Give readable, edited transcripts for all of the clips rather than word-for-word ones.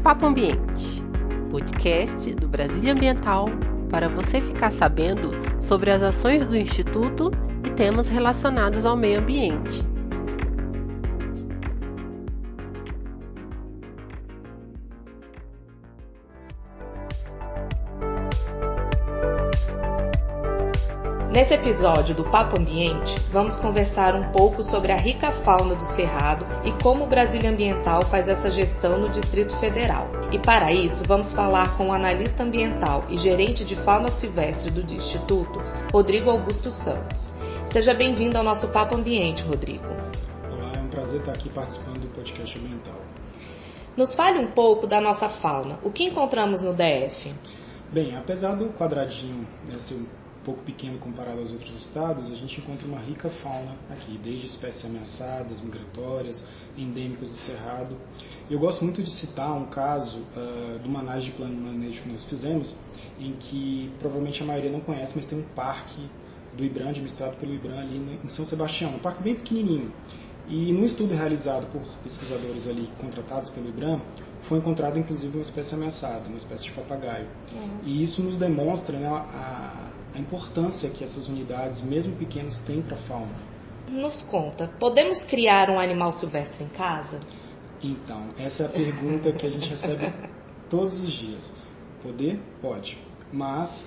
Papo Ambiente, podcast do Brasília Ambiental para você ficar sabendo sobre as ações do Instituto e temas relacionados ao meio ambiente. Nesse episódio do Papo Ambiente, vamos conversar um pouco sobre a rica fauna do Cerrado e como o Brasília Ambiental faz essa gestão no Distrito Federal. E para isso, vamos falar com o analista ambiental e gerente de fauna silvestre do Instituto, Rodrigo Augusto Santos. Seja bem-vindo ao nosso Papo Ambiente, Rodrigo. Olá, é um prazer estar aqui participando do podcast ambiental. Nos fale um pouco da nossa fauna. O que encontramos no DF? Bem, apesar do quadradinho ser um pouco pequeno comparado aos outros estados, a gente encontra uma rica fauna aqui, desde espécies ameaçadas, migratórias, endêmicas do Cerrado. Eu gosto muito de citar um caso de uma análise de plano de manejo que nós fizemos, em que provavelmente a maioria não conhece, mas tem um parque do IBRAM, administrado pelo IBRAM ali em São Sebastião, um parque bem pequenininho. E num estudo realizado por pesquisadores ali contratados pelo IBRAM, foi encontrado inclusive uma espécie ameaçada, uma espécie de papagaio. E isso nos demonstra, né, a importância que essas unidades, mesmo pequenas, têm para a fauna. Nos conta, podemos criar um animal silvestre em casa? Então, essa é a pergunta que a gente recebe todos os dias. Poder? Pode. Mas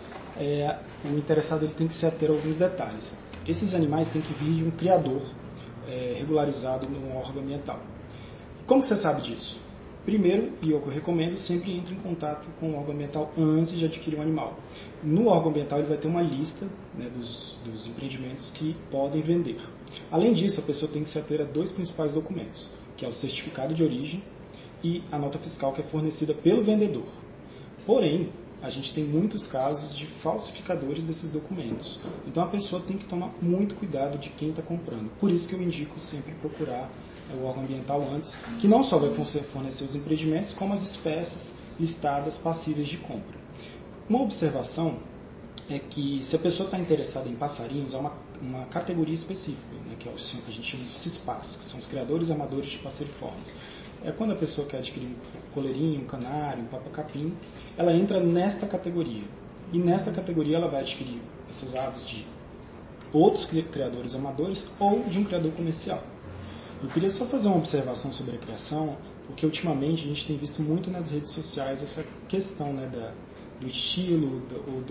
o interessado ele tem que se ater a alguns detalhes. Esses animais têm que vir de um criador regularizado no órgão ambiental. Como que você sabe disso? Primeiro, e eu recomendo, sempre entre em contato com o órgão ambiental antes de adquirir um animal. No órgão ambiental ele vai ter uma lista, né, dos empreendimentos que podem vender. Além disso, a pessoa tem que se ater a dois principais documentos, que é o certificado de origem e a nota fiscal que é fornecida pelo vendedor. Porém, a gente tem muitos casos de falsificadores desses documentos. Então a pessoa tem que tomar muito cuidado de quem está comprando. Por isso que eu indico sempre procurar o órgão ambiental antes, que não só vai fornecer os empreendimentos, como as espécies listadas passíveis de compra. Uma observação é que se a pessoa está interessada em passarinhos, há uma categoria específica, né, que a gente chama de CISPAS, que são os criadores amadores de passeriformes. É quando a pessoa quer adquirir um coleirinho, um canário, um papacapim, ela entra nesta categoria. E nesta categoria ela vai adquirir essas aves de outros criadores amadores ou de um criador comercial. Eu queria só fazer uma observação sobre a criação, porque ultimamente a gente tem visto muito nas redes sociais essa questão, né, do estilo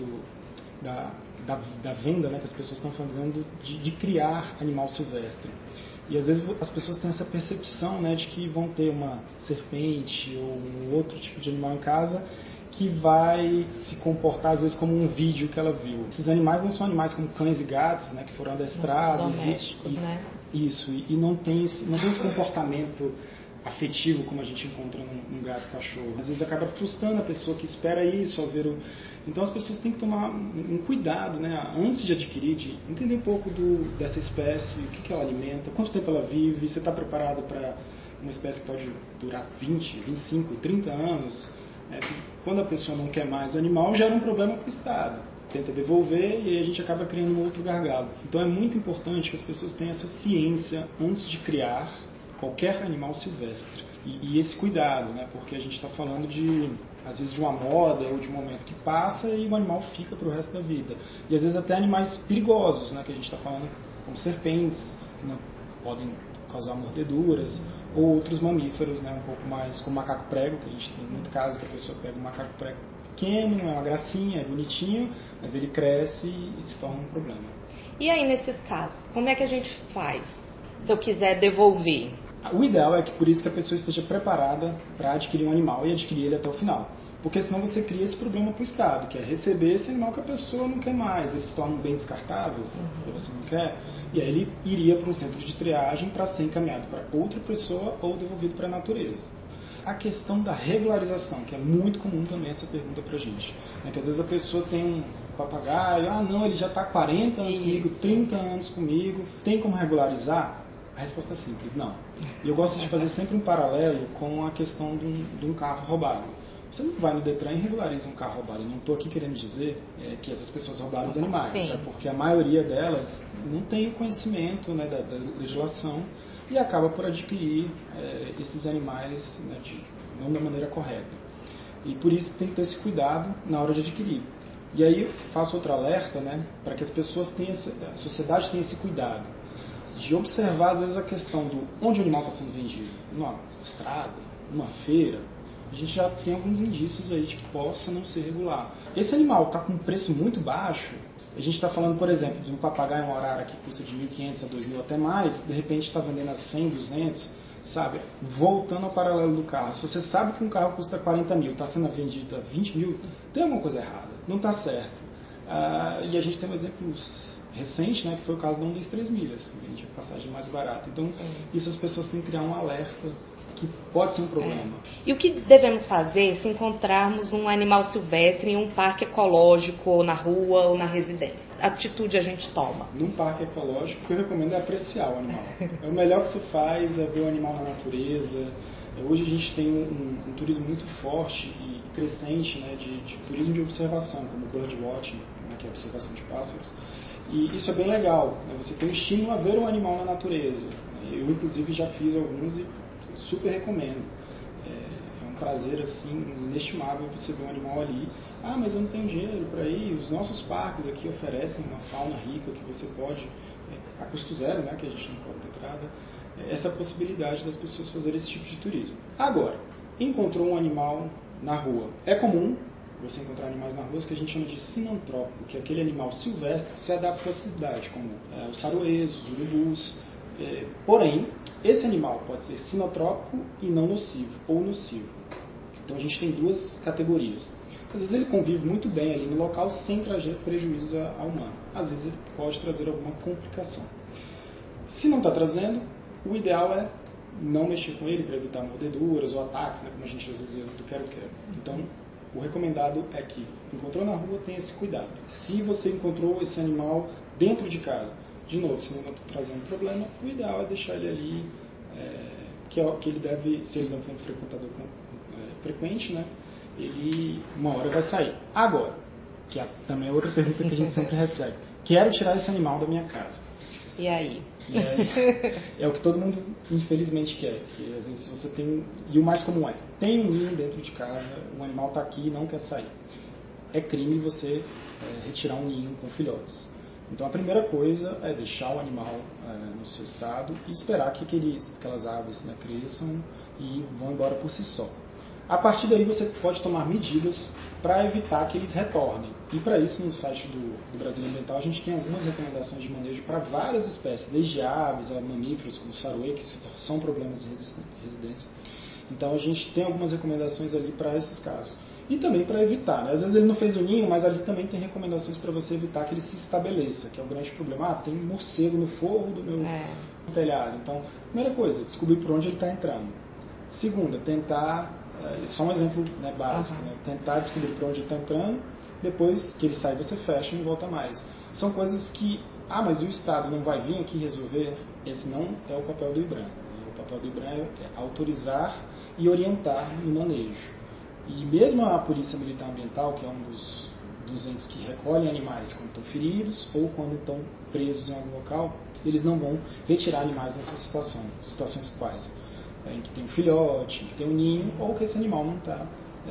da venda, né, que as pessoas estão fazendo de criar animal silvestre. E às vezes as pessoas têm essa percepção, né, de que vão ter uma serpente ou um outro tipo de animal em casa que vai se comportar às vezes como um vídeo que ela viu. Esses animais não são animais como cães e gatos, né, que foram adestrados. Domésticos, né? Isso, e não tem esse comportamento afetivo como a gente encontra num gato e cachorro. Às vezes acaba frustrando a pessoa que espera isso ao ver o... Então as pessoas têm que tomar um cuidado, né, antes de adquirir, de entender um pouco dessa espécie, o que ela alimenta, quanto tempo ela vive, você está preparado para uma espécie que pode durar 20, 25, 30 anos. Quando a pessoa não quer mais o animal, gera um problema para o Estado. Tenta devolver e aí a gente acaba criando um outro gargalo. Então é muito importante que as pessoas tenham essa ciência antes de criar qualquer animal silvestre. E esse cuidado, né? Porque a gente está falando às vezes de uma moda ou de um momento que passa e o animal fica para o resto da vida. E às vezes até animais perigosos, né? Que a gente está falando, como serpentes, que não podem causar mordeduras, ou outros mamíferos, né? Um pouco mais como macaco prego, que a gente tem muito caso que a pessoa pega um macaco prego pequeno, é uma gracinha, é bonitinho, mas ele cresce e se torna um problema. E aí, nesses casos, como é que a gente faz se eu quiser devolver? O ideal é que por isso que a pessoa esteja preparada para adquirir um animal e adquirir ele até o final. Porque senão você cria esse problema para o Estado, que é receber esse animal que a pessoa não quer mais. Ele se torna um bem descartável, que você não quer, e aí ele iria para um centro de triagem para ser encaminhado para outra pessoa ou devolvido para a natureza. A questão da regularização, que é muito comum também essa pergunta pra gente. Que às vezes a pessoa tem um papagaio, não, ele já está 40 anos comigo, 30 anos comigo, tem como regularizar? A resposta é simples, não. E eu gosto de fazer sempre um paralelo com a questão de um carro roubado. Você não vai no Detran e regulariza um carro roubado. Eu não estou aqui querendo dizer que essas pessoas roubaram os animais, porque a maioria delas não tem o conhecimento, né, da legislação e acaba por adquirir esses animais, né, não da maneira correta. E por isso tem que ter esse cuidado na hora de adquirir. E aí eu faço outro alerta, né, para que as pessoas tenham, a sociedade tenha esse cuidado de observar às vezes a questão do onde o animal está sendo vendido, numa estrada, numa feira. A gente já tem alguns indícios aí de que possa não ser regular. Esse animal está com um preço muito baixo. A gente está falando, por exemplo, de um papagaio, uma arara que custa de 1.500 a 2.000 até mais, de repente está vendendo a 100, 200, sabe? Voltando ao paralelo do carro. Se você sabe que um carro custa 40 mil, está sendo vendido a 20 mil, tem alguma coisa errada, não está certo. E a gente tem um exemplo recente, né, que foi o caso da 123 milhas, que vende a passagem mais barata. Então, isso as pessoas têm que criar um alerta que pode ser um problema. E o que devemos fazer se encontrarmos um animal silvestre em um parque ecológico, ou na rua, ou na residência? Que atitude a gente toma? Num parque ecológico, o que eu recomendo é apreciar o animal. O melhor que você faz é ver o animal na natureza. Hoje a gente tem um turismo muito forte e crescente, né, de turismo de observação, como o birdwatching, né, que é a observação de pássaros. E isso é bem legal, né? Você tem um estímulo a ver o animal na natureza. Eu, inclusive, já fiz alguns e super recomendo. É um prazer assim inestimável você ver um animal ali. Mas eu não tenho dinheiro para ir. Os nossos parques aqui oferecem uma fauna rica que você pode, a custo zero, né, que a gente não cobra entrada, essa possibilidade das pessoas fazerem esse tipo de turismo. Agora, encontrou um animal na rua. É comum você encontrar animais na rua que a gente chama de sinantrópico, que é aquele animal silvestre que se adapta à cidade, como os saruês, os urubus. Porém, esse animal pode ser sinotrópico e não nocivo, ou nocivo. Então a gente tem duas categorias. Às vezes ele convive muito bem ali no local sem trazer prejuízo ao humano. Às vezes ele pode trazer alguma complicação. Se não está trazendo, o ideal é não mexer com ele para evitar mordeduras ou ataques, né, como a gente às vezes do quero. Então, o recomendado é que encontrou na rua, tenha esse cuidado. Se você encontrou esse animal dentro de casa, de novo, se não está trazendo problema, o ideal é deixar ele ali, que ele deve, se ele não for um frequentador frequente, né, ele uma hora vai sair. Agora, que também é outra pergunta que a gente sempre recebe, quero tirar esse animal da minha casa. E aí? É o que todo mundo infelizmente quer, que às vezes você tem, e o mais comum tem um ninho dentro de casa, o animal está aqui e não quer sair. É crime você retirar um ninho com filhotes. Então a primeira coisa é deixar o animal no seu estado e esperar que aquelas aves, né, cresçam e vão embora por si só. A partir daí você pode tomar medidas para evitar que eles retornem. E para isso, no site do Brasília Ambiental, a gente tem algumas recomendações de manejo para várias espécies, desde aves a mamíferos, como o saruê, que são problemas de residência. Então a gente tem algumas recomendações ali para esses casos. E também para evitar, né? Às vezes ele não fez o ninho, mas ali também tem recomendações para você evitar que ele se estabeleça, que é o grande problema. Tem um morcego no forro do meu telhado. Então, primeira coisa, descobrir por onde ele está entrando. Segunda, tentar, só um exemplo, né, básico, né? Tentar descobrir por onde ele está entrando, depois que ele sai você fecha e não volta mais. São coisas que, mas o Estado não vai vir aqui resolver? Esse não é o papel do IBRAM. O papel do IBRAM é autorizar e orientar no manejo. E mesmo a Polícia Militar Ambiental, que é um dos entes que recolhem animais quando estão feridos ou quando estão presos em algum local, eles não vão retirar animais nessa situação. Situações quais? Em que tem um filhote, em que tem um ninho, ou que esse animal não está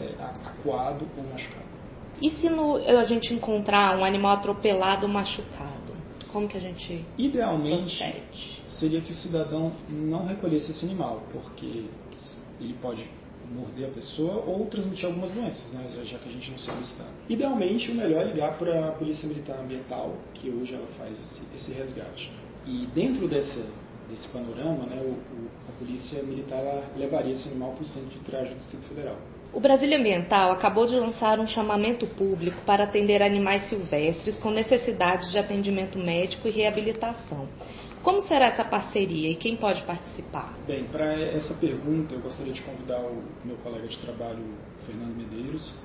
acuado ou machucado. E se a gente encontrar um animal atropelado ou machucado? Como que a gente Idealmente, procede? seria que o cidadão não recolhesse esse animal, porque ele pode morder a pessoa ou transmitir algumas doenças, né, já que a gente não sabe o estado. Idealmente, o melhor é ligar para a Polícia Militar Ambiental, que hoje ela faz esse resgate. E dentro desse panorama, né, a Polícia Militar levaria esse animal para o Centro de Triagem do Distrito Federal. O Brasília Ambiental acabou de lançar um chamamento público para atender animais silvestres com necessidade de atendimento médico e reabilitação. Como será essa parceria e quem pode participar? Bem, para essa pergunta eu gostaria de convidar o meu colega de trabalho, Fernando Medeiros,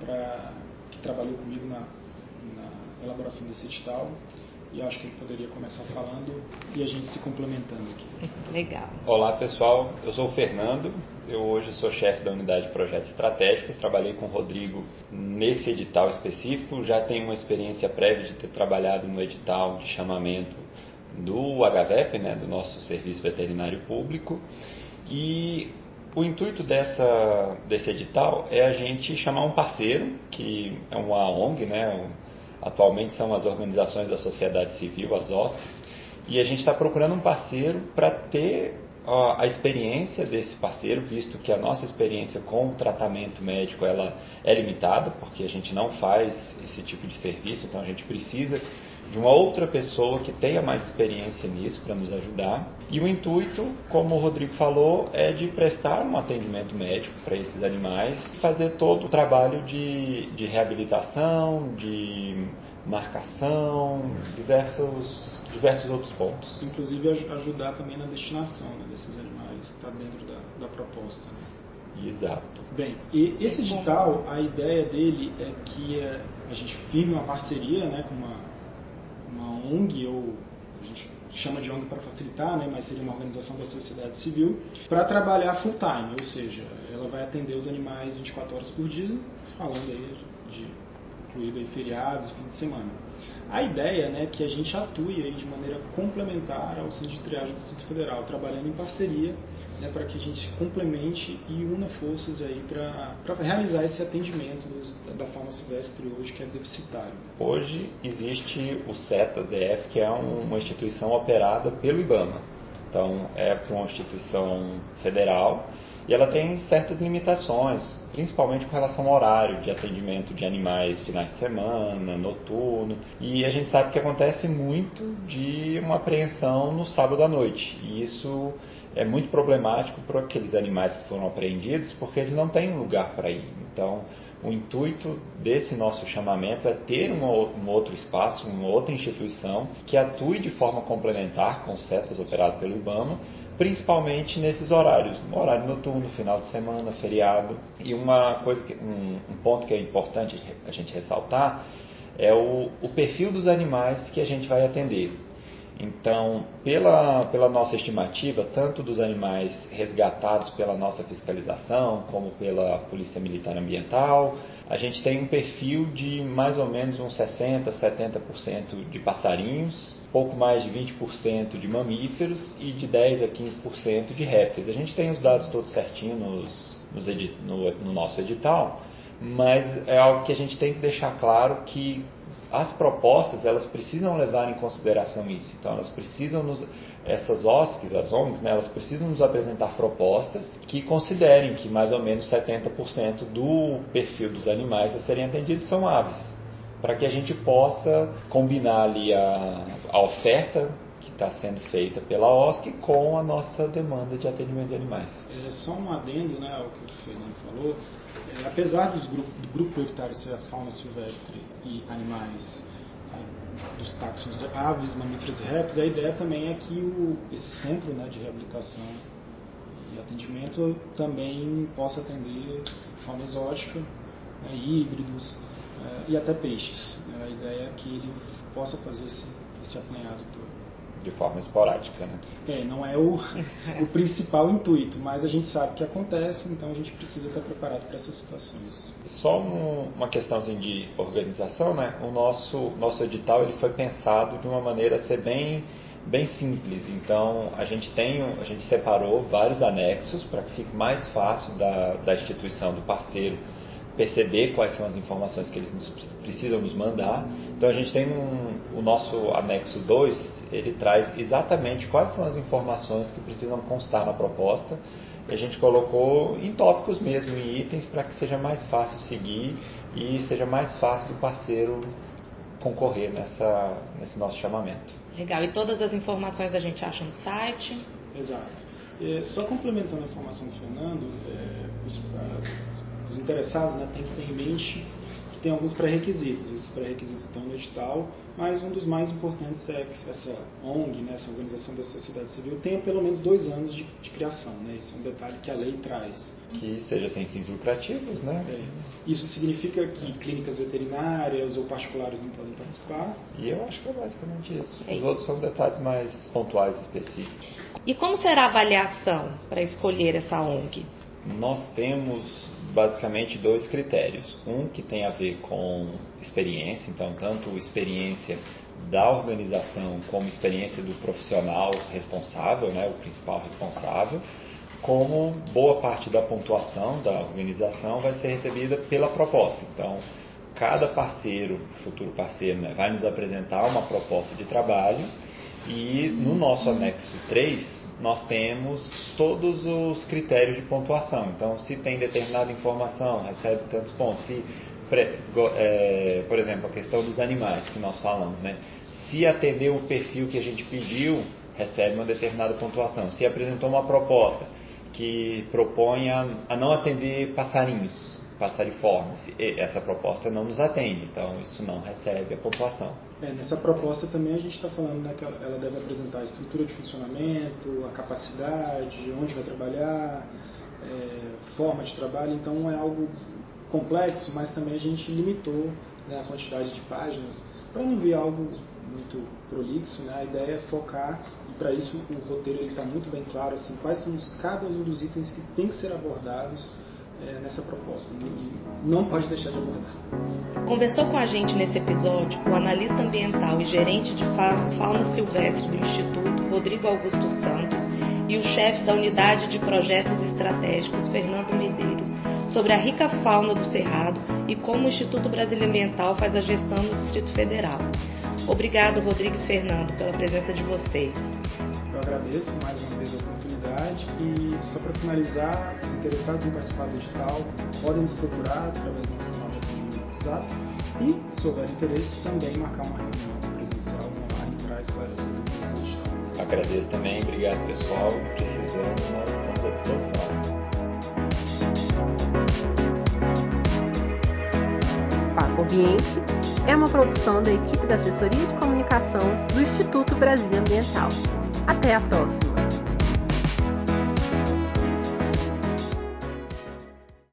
que trabalhou comigo na elaboração desse edital, e acho que ele poderia começar falando e a gente se complementando aqui. Legal. Olá pessoal, eu sou o Fernando, eu hoje sou chefe da unidade de projetos estratégicos, trabalhei com o Rodrigo nesse edital específico, já tenho uma experiência prévia de ter trabalhado no edital de chamamento do HVEP, né, do nosso Serviço Veterinário Público, e O intuito desse edital é a gente chamar um parceiro, que é uma ONG, né? Atualmente são as organizações da sociedade civil, as OSCs, e a gente está procurando um parceiro para ter a experiência desse parceiro, visto que a nossa experiência com o tratamento médico ela é limitada, porque a gente não faz esse tipo de serviço, então a gente precisa de uma outra pessoa que tenha mais experiência nisso para nos ajudar. E o intuito, como o Rodrigo falou, é de prestar um atendimento médico para esses animais, fazer todo o trabalho de reabilitação, de marcação, diversos outros pontos. Inclusive ajudar também na destinação, né, desses animais, que está dentro da proposta. Né? Exato. Bem, e esse edital, a ideia dele é que a gente firme uma parceria, né, com uma ONG, ou a gente chama de ONG para facilitar, né, mas seria uma organização da sociedade civil, para trabalhar full time, ou seja, ela vai atender os animais 24 horas por dia, falando aí incluído aí feriados, fim de semana. A ideia, né, é que a gente atue aí de maneira complementar ao Centro de Triagem do Distrito Federal, trabalhando em parceria, né, para que a gente complemente e una forças aí para realizar esse atendimento da fauna silvestre hoje, que é deficitário. Hoje existe o CETA-DF, que é uma instituição operada pelo IBAMA. Então, é uma instituição federal e ela tem certas limitações, principalmente com relação ao horário de atendimento de animais finais de semana, noturno. E a gente sabe que acontece muito de uma apreensão no sábado à noite. E isso é muito problemático para aqueles animais que foram apreendidos, porque eles não têm um lugar para ir. Então, o intuito desse nosso chamamento é ter um outro espaço, uma outra instituição que atue de forma complementar com os CETAs operados pelo IBAMA, principalmente nesses horários, horário noturno, final de semana, feriado. E um ponto que é importante a gente ressaltar é o perfil dos animais que a gente vai atender. Então, pela nossa estimativa, tanto dos animais resgatados pela nossa fiscalização, como pela Polícia Militar Ambiental, a gente tem um perfil de mais ou menos uns 60%, 70% de passarinhos, pouco mais de 20% de mamíferos e de 10% a 15% de répteis. A gente tem os dados todos certinhos no nosso edital, mas é algo que a gente tem que deixar claro que as propostas, elas precisam levar em consideração isso. Então, elas precisam essas OSCs, as ONGs, né, elas precisam nos apresentar propostas que considerem que mais ou menos 70% do perfil dos animais a serem atendidos são aves, para que a gente possa combinar ali a oferta que está sendo feita pela OSC com a nossa demanda de atendimento de animais. É só um adendo, né, ao que o Fernando falou. Apesar do grupo prioritário ser a fauna silvestre e animais dos táxons de aves, mamíferos e répteis, a ideia também é que esse centro, né, de reabilitação e atendimento também possa atender fauna exótica, né, híbridos e até peixes. A ideia é que ele possa fazer esse apanhado todo. De forma esporádica, né? Não é o principal intuito, mas a gente sabe que acontece, então a gente precisa estar preparado para essas situações. Só uma questão assim, de organização, né? O nosso edital ele foi pensado de uma maneira a ser bem simples. Então a gente separou vários anexos para que fique mais fácil da instituição, do parceiro, perceber quais são as informações que eles precisam nos mandar. Então a gente tem o nosso anexo 2, ele traz exatamente quais são as informações que precisam constar na proposta. E a gente colocou em tópicos mesmo, em itens, para que seja mais fácil seguir e seja mais fácil do parceiro concorrer nesse nosso chamamento. Legal, e todas as informações a gente acha no site? Exato. Só complementando a informação do Fernando, os interessados, né, têm que ter em mente que tem alguns pré-requisitos. Esses pré-requisitos estão no edital, mas um dos mais importantes é que essa ONG, né, essa organização da sociedade civil, tenha pelo menos 2 anos de criação. Né? Esse é um detalhe que a lei traz. Que seja sem fins lucrativos, né? Isso significa que clínicas veterinárias ou particulares não podem participar. E eu acho que é basicamente isso. Os outros são detalhes mais pontuais e específicos. E como será a avaliação para escolher essa ONG? Nós temos basicamente 2 critérios. Um que tem a ver com experiência, então tanto experiência da organização como experiência do profissional responsável, né, o principal responsável. como boa parte da pontuação da organização vai ser recebida pela proposta. Então, cada parceiro, futuro parceiro, né, vai nos apresentar uma proposta de trabalho e no nosso anexo 3 nós temos todos os critérios de pontuação. Então, se tem determinada informação, recebe tantos pontos. Se, por exemplo, a questão dos animais que nós falamos, né? Se atender o perfil que a gente pediu, recebe uma determinada pontuação. Se apresentou uma proposta que propõe a não atender passarinhos, passariformes, essa proposta não nos atende, então isso não recebe a pontuação. Nessa proposta também a gente está falando, né, que ela deve apresentar a estrutura de funcionamento, a capacidade, onde vai trabalhar, forma de trabalho, então é algo complexo, mas também a gente limitou, né, a quantidade de páginas para não vir algo muito prolixo, né? A ideia é focar, e para isso o roteiro está muito bem claro, assim, quais são cada um dos itens que tem que ser abordados nessa proposta, que não pode deixar de abordar. Conversou com a gente nesse episódio o analista ambiental e gerente de fauna silvestre do Instituto, Rodrigo Augusto Santos, e o chefe da Unidade de Projetos Estratégicos, Fernando Medeiros, sobre a rica fauna do Cerrado e como o Instituto Brasília Ambiental faz a gestão no Distrito Federal. Obrigado, Rodrigo e Fernando, pela presença de vocês. Eu agradeço mais uma vez a oportunidade e só para finalizar, os interessados em participar do edital podem nos procurar através do nosso canal de atendimento no WhatsApp e, se houver interesse, também marcar uma reunião presencial online para esclarecer dúvidas do edital. Agradeço também, obrigado pessoal, precisando, nós estamos à disposição. Papo Ambiente é uma produção da equipe da Assessoria de Comunicação do Instituto Brasília Ambiental. Até a próxima!